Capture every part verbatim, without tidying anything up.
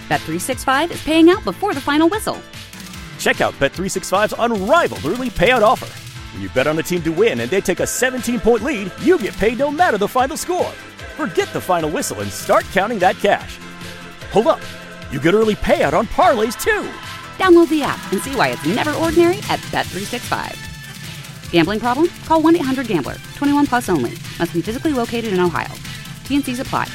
Bet three sixty-five is paying out before the final whistle. Check out Bet three sixty-five's unrivaled early payout offer. When you bet on a team to win and they take a seventeen-point lead, you get paid no matter the final score. Forget the final whistle and start counting that cash. Hold up. You get early payout on parlays, too. Download the app and see why it's never ordinary at Bet three sixty-five. Gambling problem? Call one eight hundred gambler. twenty-one plus only. Must be physically located in Ohio. T and C's apply.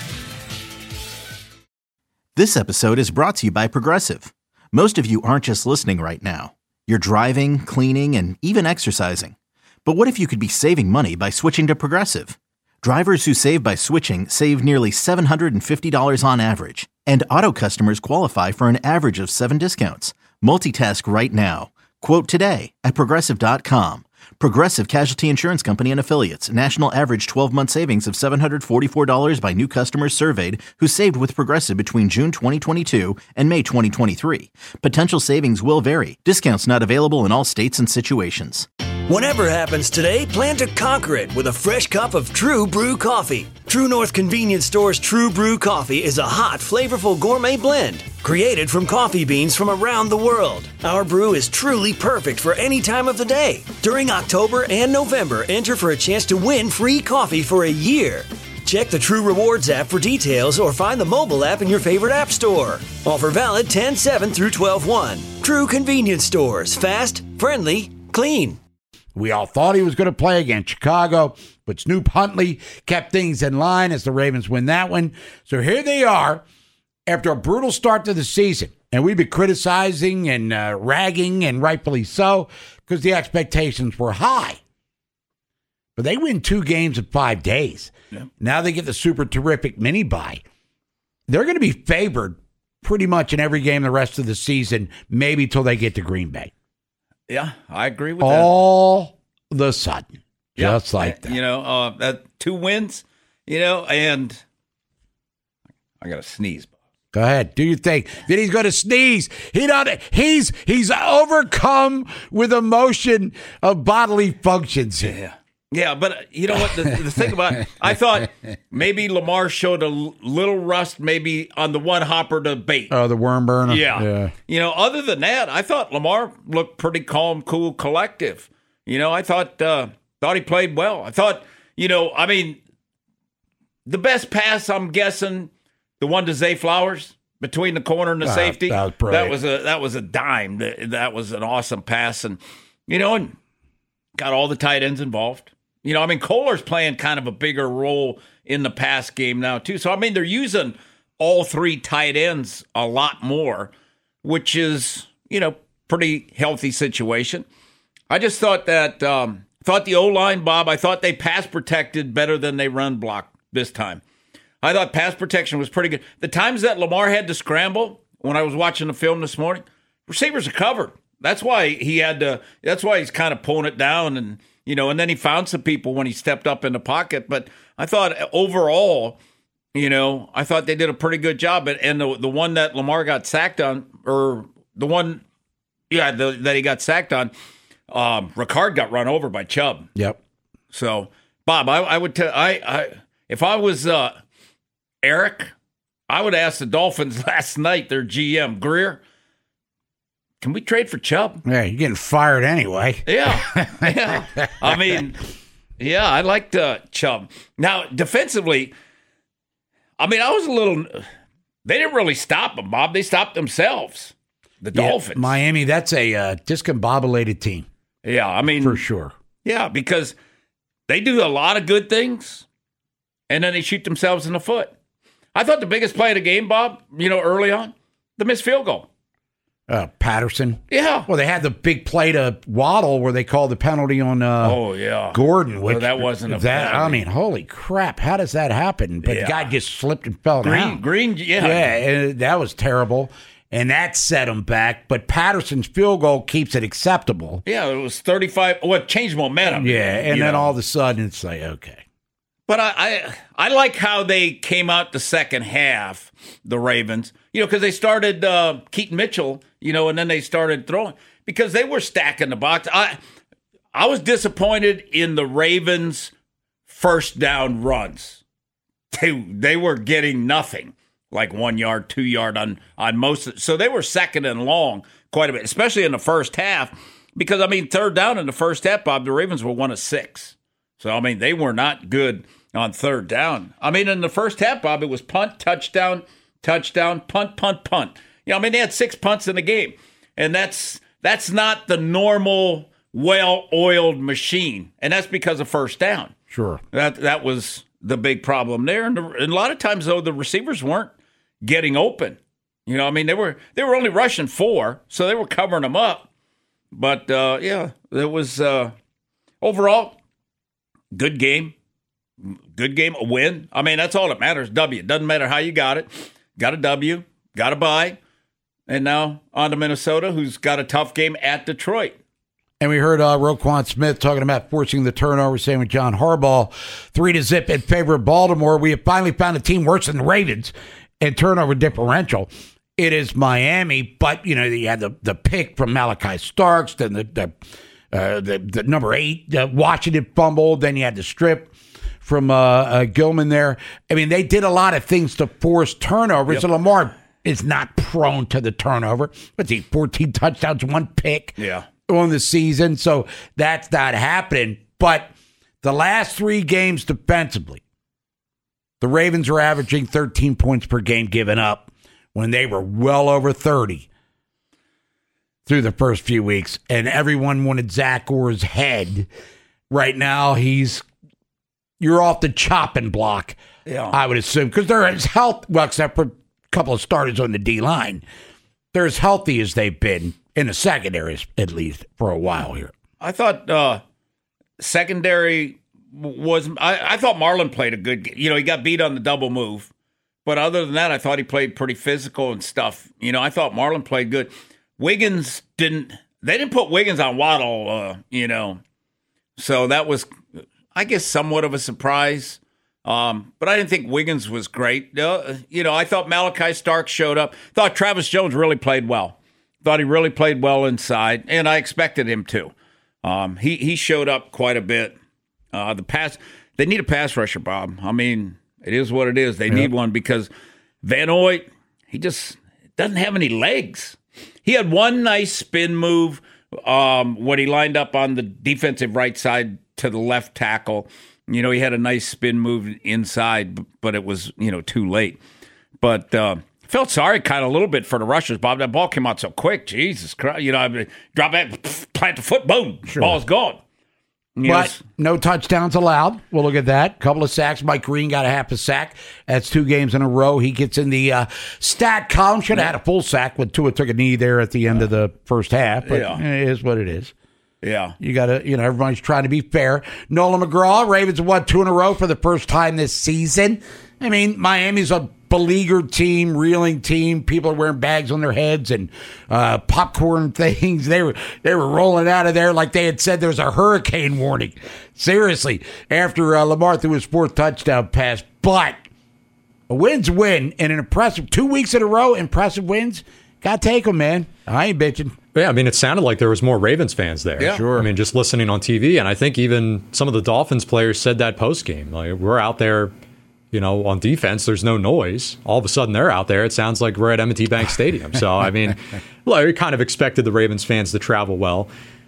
This episode is brought to you by Progressive. Most of you aren't just listening right now. You're driving, cleaning, and even exercising. But what if you could be saving money by switching to Progressive? Drivers who save by switching save nearly seven hundred fifty dollars on average. And auto customers qualify for an average of seven discounts. Multitask right now. Quote today at Progressive dot com. Progressive Casualty Insurance Company and Affiliates. National average twelve-month savings of seven hundred forty-four dollars by new customers surveyed who saved with Progressive between June twenty twenty-two and May twenty twenty-three. Potential savings will vary. Discounts not available in all states and situations. Whatever happens today, plan to conquer it with a fresh cup of True Brew coffee. True North Convenience Store's True Brew coffee is a hot, flavorful gourmet blend created from coffee beans from around the world. Our brew is truly perfect for any time of the day. During October and November, enter for a chance to win free coffee for a year. Check the True Rewards app for details or find the mobile app in your favorite app store. Offer valid ten seven through twelve one. True Convenience Stores. Fast, friendly, clean. We all thought he was going to play against Chicago, but Snoop Huntley kept things in line as the Ravens win that one. So here they are after a brutal start to the season. And we've been criticizing and uh, ragging, and rightfully so, because the expectations were high. But they win two games in five days. Yeah. Now they get the super terrific mini bye. They're going to be favored pretty much in every game the rest of the season, maybe till they get to Green Bay. Yeah, I agree with All that. All of a sudden, yeah, just like that. You know, uh, that two wins, you know, and I got to sneeze. Go ahead, do your thing. Then he's going to sneeze. He don't. He's he's overcome with emotion of bodily functions. Yeah, yeah, but you know what? The, the thing about it, I thought maybe Lamar showed a little rust, maybe on the one hopper to bait. Oh, the worm burner. Yeah. yeah. You know, other than that, I thought Lamar looked pretty calm, cool, collective. You know, I thought uh, thought he played well. I thought, you know, I mean, the best pass, I'm guessing, the one to Zay Flowers between the corner and the uh, safety. That was, that was a that was a dime. That, that was an awesome pass, and you know, and got all the tight ends involved. You know, I mean, Kohler's playing kind of a bigger role in the pass game now, too. So, I mean, they're using all three tight ends a lot more, which is, you know, pretty healthy situation. I just thought that, um, thought the O-line, Bob, I thought they pass protected better than they run block this time. I thought pass protection was pretty good. The times that Lamar had to scramble, when I was watching the film this morning, receivers are covered. That's why he had to, that's why he's kind of pulling it down and, you know, and then he found some people when he stepped up in the pocket. But I thought overall, you know, I thought they did a pretty good job. And the the one that Lamar got sacked on, or the one, yeah, the, that he got sacked on, um, Ricard got run over by Chubb. Yep. So, Bob, I, I would tell, I, I, if I was uh, Eric, I would ask the Dolphins last night, their G M, Greer, can we trade for Chubb? Yeah, you're getting fired anyway. Yeah. yeah. I mean, yeah, I liked uh, Chubb. Now, defensively, I mean, I was a little – they didn't really stop them, Bob. They stopped themselves, the yeah, Dolphins. Miami, that's a uh, discombobulated team. Yeah, I mean – for sure. Yeah, because they do a lot of good things, and then they shoot themselves in the foot. I thought the biggest play of the game, Bob, you know, early on, the missed field goal. Uh, Patterson. Yeah. Well, they had the big play to Waddle where they called the penalty on uh, oh, yeah. Gordon. Which, well, that wasn't a that. penalty. I mean, holy crap. How does that happen? But yeah. the guy just slipped and fell Green, down. Green, yeah. Yeah, and that was terrible. And that set him back. But Patterson's field goal keeps it acceptable. Yeah, it was thirty-five. Well, it changed momentum. Yeah, and then know. all of a sudden it's like, okay. But I, I I like how they came out the second half, the Ravens, you know, because they started uh, Keaton Mitchell, you know, and then they started throwing because they were stacking the box. I I was disappointed in the Ravens' first down runs. They, they were getting nothing like one yard, two yard on, on most of it. So they were second and long quite a bit, especially in the first half. Because, I mean, third down in the first half, Bob, the Ravens were one of six. So, I mean, they were not good on third down. I mean, in the first half, Bob, it was punt, touchdown, touchdown, punt, punt, punt. You know, I mean, they had six punts in the game. And that's that's not the normal, well-oiled machine. And that's because of first down. Sure. That that was the big problem there. And, the, and a lot of times, though, the receivers weren't getting open. You know, I mean, they were they were only rushing four, so they were covering them up. But, uh, yeah, it was uh, overall good game. Good game, a win. I mean, that's all that matters, W. Doesn't matter how you got it. Got a W, got a bye. And now on to Minnesota, who's got a tough game at Detroit. And we heard uh, Roquan Smith talking about forcing the turnover, saying with John Harbaugh, three to zip in favor of Baltimore. We have finally found a team worse than the Ravens in turnover differential. It is Miami, but, you know, you had the, the pick from Malachi Starks, then the the, uh, the, the number eight, uh, Washington fumbled, then you had the strip from uh, uh, Gilman there. I mean, they did a lot of things to force turnovers, yep. So Lamar is not prone to the turnover. What's he, fourteen touchdowns, one pick yeah. on the season, so that's not happening. But the last three games defensively, the Ravens are averaging thirteen points per game given up, when they were well over thirty through the first few weeks, and everyone wanted Zach Orr's head. Right now, he's you're off the chopping block, yeah. I would assume, because they're as healthy, well, except for a couple of starters on the D-line. They're as healthy as they've been in the secondary, at least, for a while here. I thought uh, secondary was I, – I thought Marlon played a good game. You know, he got beat on the double move. But other than that, I thought he played pretty physical and stuff. You know, I thought Marlon played good. Wiggins didn't – they didn't put Wiggins on Waddle, uh, you know. So that was, I guess, somewhat of a surprise. Um, but I didn't think Wiggins was great. Uh, you know, I thought Malachi Starks showed up. Thought Travis Jones really played well. Thought he really played well inside, and I expected him to. Um, he, he showed up quite a bit. Uh, the pass – they need a pass rusher, Bob. I mean – it is what it is. They yep. need one because Van Noy, he just doesn't have any legs. He had one nice spin move um, when he lined up on the defensive right side to the left tackle. You know, he had a nice spin move inside, but it was, you know, too late. But uh, felt sorry kind of a little bit for the rushers, Bob. That ball came out so quick. Jesus Christ. You know, I mean, drop that, plant the foot, boom, sure. Ball's gone. Yes. But no touchdowns allowed. We'll look at that. Couple of sacks. Mike Green got a half a sack. That's two games in a row. He gets in the uh, stat column. Should have had a full sack when Tua took a knee there at the end of the first half. But yeah. It is what it is. Yeah. You got to, you know, everybody's trying to be fair. Nolan McGraw, Ravens have won two in a row for the first time this season. I mean, Miami's a beleaguered team, reeling team. People are wearing bags on their heads and uh, popcorn things. They were they were rolling out of there like they had said there was a hurricane warning. Seriously, after uh, Lamar threw his fourth touchdown pass. But a win's a win, and an impressive two weeks in a row, impressive wins. Got to take them, man. I ain't bitching. Yeah, I mean, it sounded like there was more Ravens fans there. Yeah, sure. I mean, just listening on T V, and I think even some of the Dolphins players said that post game. Like, we're out there. You know, on defense, there's no noise. All of a sudden, they're out there. It sounds like we're at M and T Bank Stadium. So, I mean, well, we kind of expected the Ravens fans to travel well.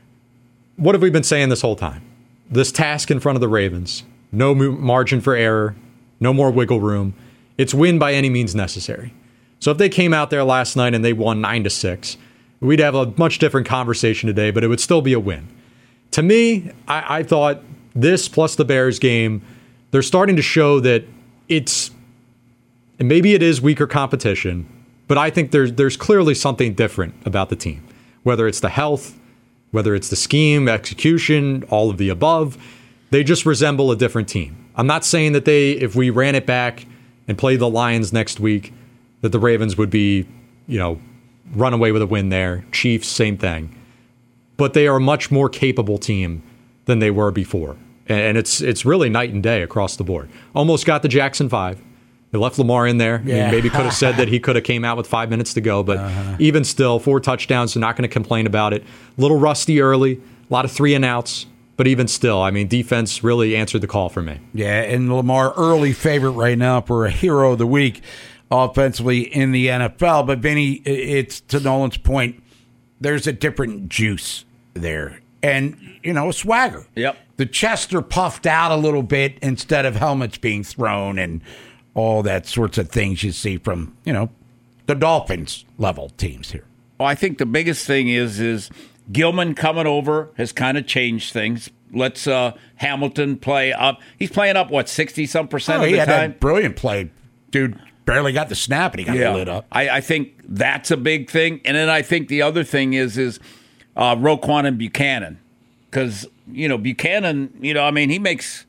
What have we been saying this whole time? This task in front of the Ravens, no margin for error, no more wiggle room. It's win by any means necessary. So if they came out there last night and they won nine to six, we'd have a much different conversation today, but it would still be a win. To me, I, I thought this plus the Bears game, they're starting to show that it's, and maybe it is weaker competition, but I think there's there's clearly something different about the team. Whether it's the health, whether it's the scheme, execution, all of the above, they just resemble a different team. I'm not saying that they, if we ran it back and played the Lions next week, that the Ravens would be, you know, run away with a win there. Chiefs, same thing. But they are a much more capable team than they were before. And it's it's really night and day across the board. Almost got the Jackson five. They left Lamar in there. Yeah. I mean, maybe could have said that he could have came out with five minutes to go. But uh-huh. even still, four touchdowns, they're not going to complain about it. A little rusty early, a lot of three and outs. But even still, I mean, defense really answered the call for me. Yeah, and Lamar, early favorite right now for a hero of the week offensively in the N F L. But, Vinny, it's to Nolan's point, there's a different juice there. And, you know, a swagger. Yep. The chests are puffed out a little bit instead of helmets being thrown and all that sorts of things you see from, you know, the Dolphins level teams here. Well, I think the biggest thing is is Gilman coming over has kind of changed things. Let's uh, Hamilton play up. He's playing up, what, sixty-some percent oh, of the he had time? That brilliant play. Dude barely got the snap, and he got yeah. lit up. I, I think that's a big thing. And then I think the other thing is is uh, Roquan and Buchanan. Because, you know, Buchanan, you know, I mean, he makes,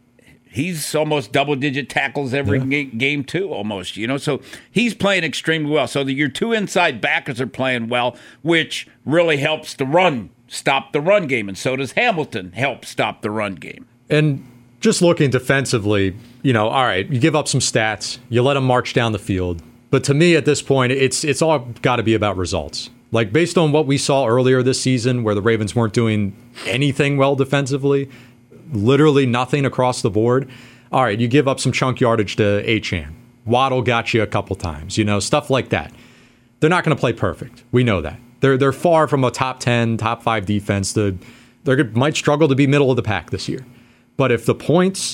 he's almost double-digit tackles every yeah. ga- game, too, almost, you know. So he's playing extremely well. So the, your two inside backers are playing well, which really helps the run, stop the run game. And so does Hamilton help stop the run game. And just looking defensively, you know, all right, you give up some stats, you let them march down the field. But to me, at this point, it's it's all got to be about results. Like, based on what we saw earlier this season, where the Ravens weren't doing anything well defensively, literally nothing across the board. All right, you give up some chunk yardage to Achane. Waddle got you a couple times, you know, stuff like that. They're not going to play perfect. We know that. They're they're far from a top ten, top five defense. They they might struggle to be middle of the pack this year. But if the points,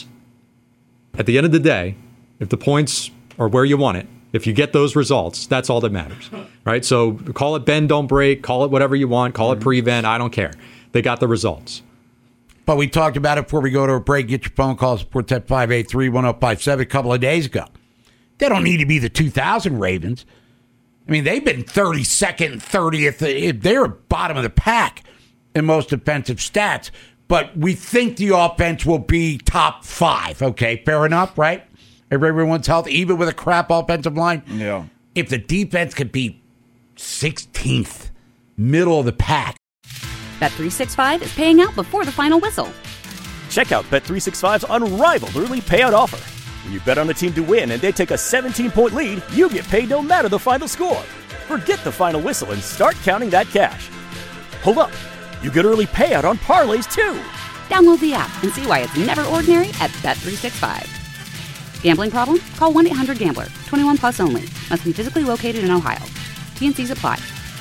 at the end of the day, if the points are where you want it, if you get those results, that's all that matters, right? So call it bend, don't break, call it whatever you want, call it prevent, I don't care. They got the results. But we talked about it before we go to a break. Get your phone calls, Quartet five eight three, one oh five seven a couple of days ago. They don't need to be the two thousand Ravens. I mean, they've been thirty-second, thirtieth. They're bottom of the pack in most defensive stats. But we think the offense will be top five. Okay, fair enough, right? Everyone's healthy, even with a crap offensive line. Yeah. If the defense could be sixteenth, middle of the pack. Bet three sixty-five is paying out before the final whistle. Check out Bet three sixty-five's unrivaled early payout offer. When you bet on a team to win and they take a seventeen-point lead, you get paid no matter the final score. Forget the final whistle and start counting that cash. Hold up. You get early payout on parlays, too. Download the app and see why it's never ordinary at Bet three sixty-five. Gambling problem? Call one eight hundred gambler. twenty-one plus only. Must be physically located in Ohio. T N Cs apply.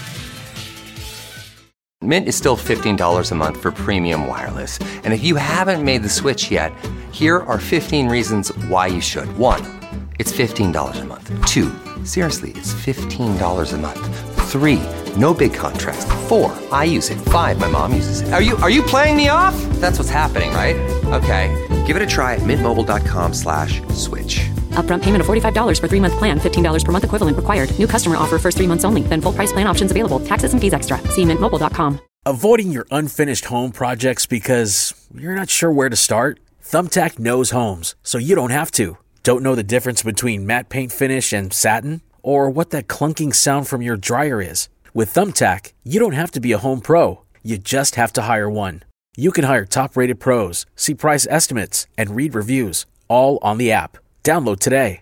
Mint is still fifteen dollars a month for premium wireless. And if you haven't made the switch yet, here are fifteen reasons why you should. One, it's fifteen dollars a month. Two, seriously, it's fifteen dollars a month. Three, no big contrast. Four, I use it. Five, my mom uses it. Are you are you playing me off? That's what's happening, right? Okay, give it a try at mintmobile.com slash switch. Upfront payment of forty-five dollars for three-month plan, fifteen dollars per month equivalent required. New customer offer first three months only. Then full price plan options available. Taxes and fees extra. See mint mobile dot com. Avoiding your unfinished home projects because you're not sure where to start? Thumbtack knows homes, so you don't have to. Don't know the difference between matte paint finish and satin? Or what that clunking sound from your dryer is? With Thumbtack, you don't have to be a home pro. You just have to hire one. You can hire top-rated pros, see price estimates, and read reviews, all on the app. Download today.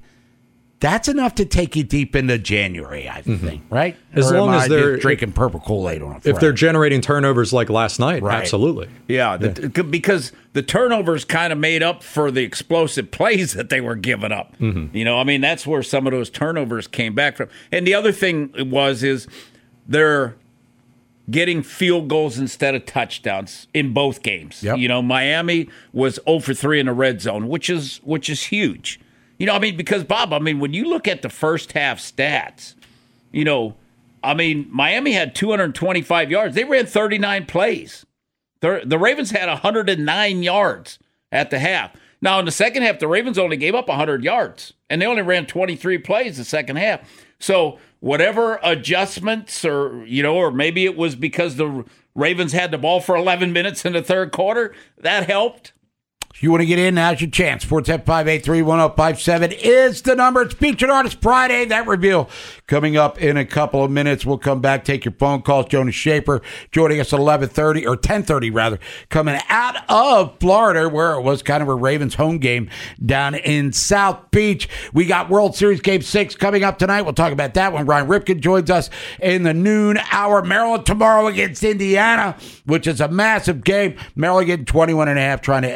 That's enough to take you deep into January, I think, mm-hmm. right? As or long as they're drinking purple Kool-Aid on a Friday. If they're generating turnovers like last night, right. Absolutely. Yeah, the, yeah, because the turnovers kind of made up for the explosive plays that they were giving up. Mm-hmm. You know, I mean, that's where some of those turnovers came back from. And the other thing was is they're getting field goals instead of touchdowns in both games. Yep. You know, Miami was zero for three in the red zone, which is which is huge. You know, I mean, because, Bob, I mean, when you look at the first half stats, you know, I mean, Miami had two hundred twenty-five yards. They ran thirty-nine plays. The, the Ravens had one hundred nine yards at the half. Now, in the second half, the Ravens only gave up one hundred yards, and they only ran twenty-three plays the second half. So whatever adjustments or, you know, or maybe it was because the Ravens had the ball for eleven minutes in the third quarter, that helped. If you want to get in, now's your chance. four one zero, five eight three, one zero five seven is the number. It's Featured Artist Friday. That reveal coming up in a couple of minutes. We'll come back, take your phone calls. Jonas Schaefer joining us at eleven thirty, or ten thirty rather, coming out of Florida, where it was kind of a Ravens home game down in South Beach. We got World Series Game six coming up tonight. We'll talk about that when Ryan Ripken joins us in the noon hour. Maryland tomorrow against Indiana, which is a massive game. Maryland getting twenty-one and a half, trying to end a three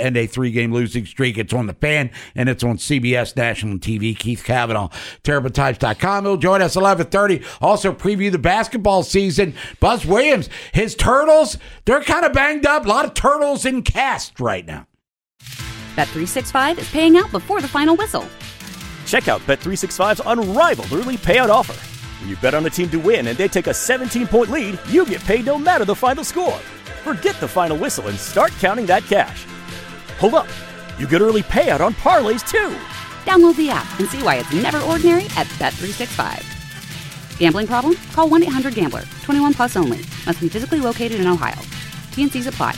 three-game losing streak. It's on the Fan, and it's on C B S National T V. Keith Cavanaugh, terrible types dot com. He'll join us eleven thirty. Also preview the basketball season. Buzz Williams, his Turtles, they're kind of banged up. A lot of turtles in cast right now. Bet three sixty-five is paying out before the final whistle. Check out Bet three sixty-five's unrivaled early payout offer. When you bet on a team to win and they take a seventeen-point lead, you get paid no matter the final score. Forget the final whistle and start counting that cash. Hold up. You get early payout on parlays, too. Download the app and see why it's never ordinary at Bet three sixty-five. Gambling problem? Call one eight hundred gambler. twenty-one plus only. Must be physically located in Ohio. T N Cs apply.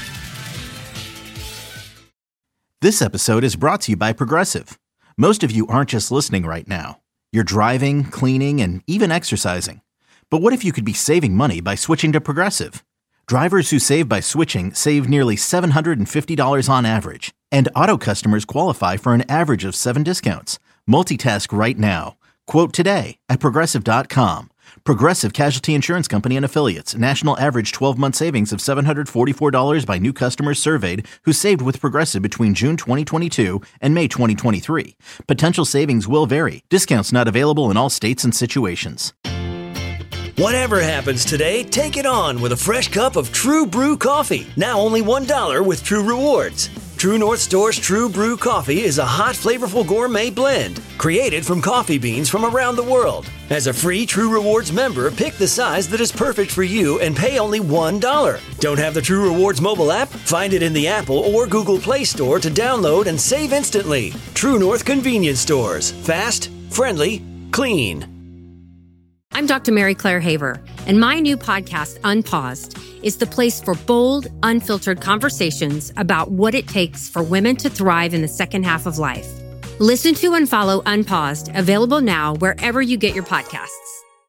This episode is brought to you by Progressive. Most of you aren't just listening right now. You're driving, cleaning, and even exercising. But what if you could be saving money by switching to Progressive? Drivers who save by switching save nearly seven hundred fifty dollars on average. And auto customers qualify for an average of seven discounts. Multitask right now. Quote today at Progressive dot com. Progressive Casualty Insurance Company and Affiliates. National average twelve-month savings of seven hundred forty-four dollars by new customers surveyed who saved with Progressive between June twenty twenty-two and May twenty twenty-three. Potential savings will vary. Discounts not available in all states and situations. Whatever happens today, take it on with a fresh cup of True Brew coffee. Now only one dollar with True Rewards. True North Store's True Brew coffee is a hot, flavorful gourmet blend created from coffee beans from around the world. As a free True Rewards member, pick the size that is perfect for you and pay only one dollar. Don't have the True Rewards mobile app? Find it in the Apple or Google Play Store to download and save instantly. True North Convenience Stores. Fast, friendly, clean. I'm Doctor Mary Claire Haver, and my new podcast, Unpaused, is the place for bold, unfiltered conversations about what it takes for women to thrive in the second half of life. Listen to and follow Unpaused, available now wherever you get your podcasts.